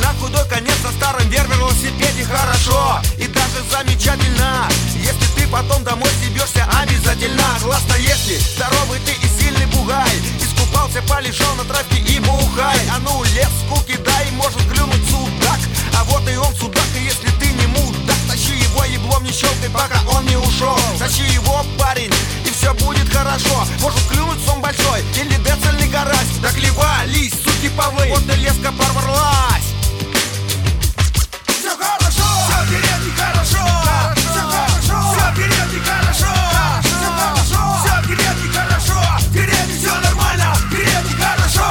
на худой конец на старом велосипеде хорошо и даже замечательно. Если ты потом домой стебешься обязательно. Классно, если здоровый ты и сильный бугай, искупался, полежал на травке и бухай. А ну лес скуки дай, может клюнуть судак. А вот и он судак, и если ты не мудак, тащи его еблом, не щелкай, пока он не ушел. Тащи его, парень, и все будет хорошо. Может клюнуть сом большой или децельный карась. Так ливались, суки повы, вот и леска порвалась. Все хорошо, все в деревне хорошо, все хорошо, все в деревне хорошо, все хорошо, все в деревне хорошо, в деревне все нормально, в деревне хорошо.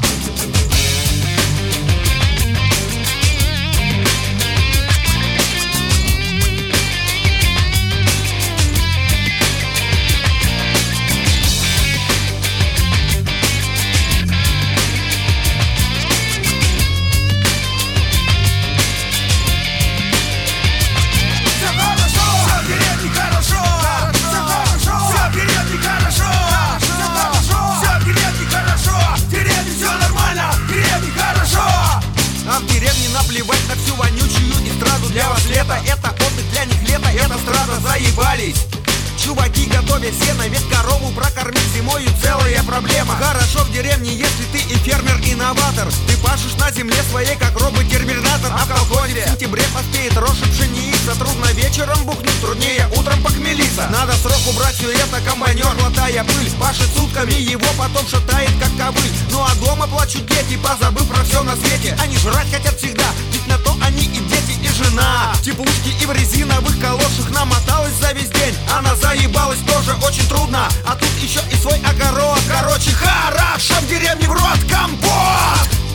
А в деревне наплевать на всю вонючую эстраду. Для вас лето, это отдых, для них лето, это страда, заебались. Чуваки, готовят сено, ведь корову прокормить зимою целая проблема. Хорошо в деревне, если ты и фермер-инноватор. Ты пашешь на земле своей, как робот-терминатор. А в колхозе в сентябре поспеет рожь и пшеница. Трудно вечером бухнуть, труднее утром похмелиться. Надо срок убрать все это, комбайнер, глотая пыль. Пашет сутками, его потом шатает, как ковыль. Ну а дома плачут дети, позабыв про все на свете. Они жрать хотят всегда, ведь на то они и дети, и жена. В теплушке и в резиновых калошах намоталась за весь день. Она заебалась тоже очень трудно, а тут еще и свой огород. Короче, хорошо в деревне в рот компот.